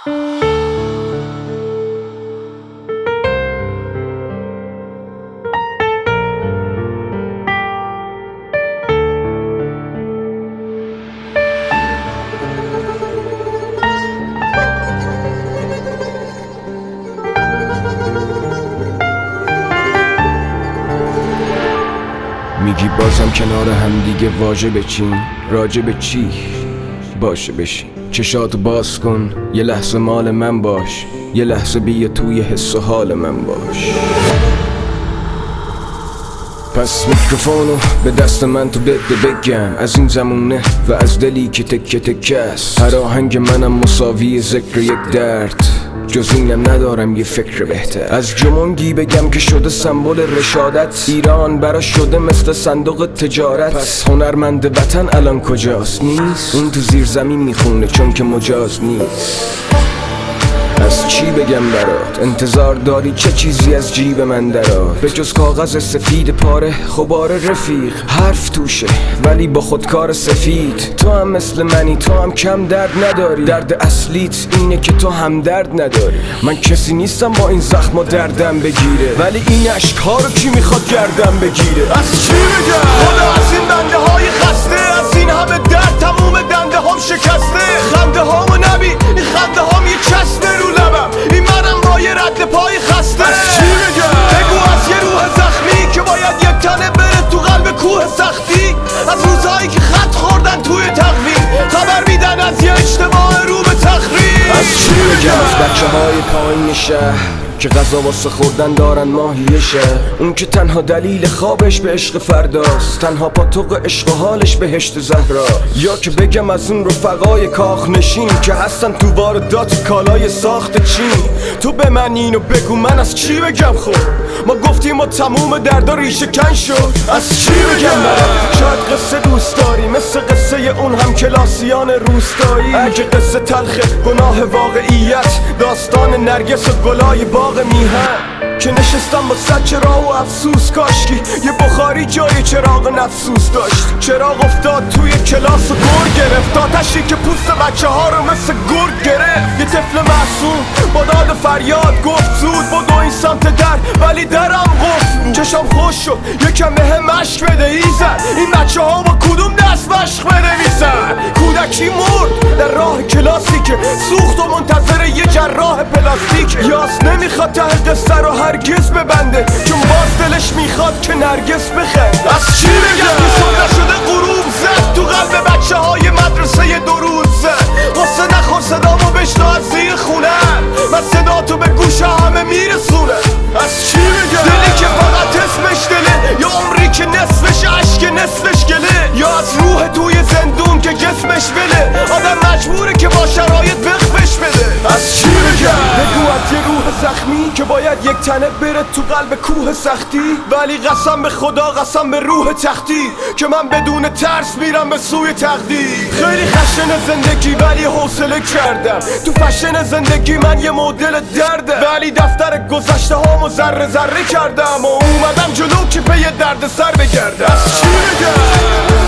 میگی بازم کنار هم دیگه واجبه چین راجب چی باشه بشین چشاتو باز کن یه لحظه مال من باش یه لحظه بیا توی حس و حال من باش پس میکروفونو به دست من تو بده بگم از این زمونه و از دلی که تکه تکه است هر آهنگ منم مساوی ذکر یک درد جز اینم ندارم یه فکر بهتر از جمونگی بگم که شده سمبل رشادت ایران برا شده مثل صندوق تجارت پس هنرمند وطن الان کجاست نیست اون تو زیر زمین میخونه چون که مجاز نیست از چی بگم برات انتظار داری چه چیزی از جیب من درات به جز کاغذ سفید پاره خبار رفیق حرف توشه ولی با خودکار سفید تو هم مثل منی تو هم کم درد نداری درد اصلیت اینه که تو هم درد نداری من کسی نیستم با این زخم و دردم بگیره ولی این عشق ها رو کی میخواد گردم بگیره از چی بگم خدا از این بنده های خسته از این همه درد تموم دنده هم شکسته خنده هامو نبی این خنده هام یه چسته رو لبم این منم با یه رد پای خسته از چی بگم بگو از یه روح زخمی که باید یک تنه بره تو قلب کوه سختی از روزهایی که خط خوردن توی تقویم خبر میدن از یه اجتماع رو به تخریب از چی بگم از بچه های پایین شهر که غذا واسه خوردن دارن ماهیشه اون که تنها دلیل خوابش به عشق فرداست تنها پاتوق عشق و حالش بهشت زهرا یا که بگم از اون رفقای کاخ نشین که هستن تو واردات کالای ساخت چین تو به من اینو بگو من از چی بگم خب ما گفتیم و تموم دردا ریشه کن شد از چی بگم برات شاید قصه دوست داری مثل قصه اون هم کلاسیان روستایی اگه قصه تلخه گناه واقعیت داستان نرگس و گلای باغ میهن که نشستم با صد چراغ و افسوس کاشکی یه بخاری جای چراغ نفسوس داشت چراغ افتاد توی کلاس و گر گرفت آتشی که پوست بچه ها رو مثل گرگ گرفت یه طفل معصوم با داد و فریاد گفت زود بدو این سمت در ولی درم قفل بود چشم خوش شد یکم بهم مشک بده ایزد این بچه ها با کدوم دست مشق بنویسن کودکی مرد در راه کلاسی که سوخت و منتظر یه جراح پلاستیک یاس نمیخواد ته قصه رو هرگز ببنده چون باز دلش میخواد که نرگس بخند از چی بگم که صبح نشده غروب زد تو قلب بچه های مدرسه دو روز زد قصه نخور صدامو بشنو از زیر خونه من صدا تو به گوش همه میرسونه از چی بگم دلی که فقط اسمش دله یا عمری که نصفش عشق نصفش گله یا از روح توی زندون که جسمش بله آدم مجبوره که با شرایط وقفش بده از چی بگم بگو از یه روح زخمی که باید یک تنه بره تو قلب کوه سختی ولی قسم به خدا قسم به روح تختی که من بدون ترس میرم به سوی تقدیر خیلی خشن زندگی ولی حوصله کردم تو فشن زندگی من یه مدل درده ولی دفتر گذشته هامو ذره ذره کردم و اومدم جلو که پی درد سر بگردم از چی بگم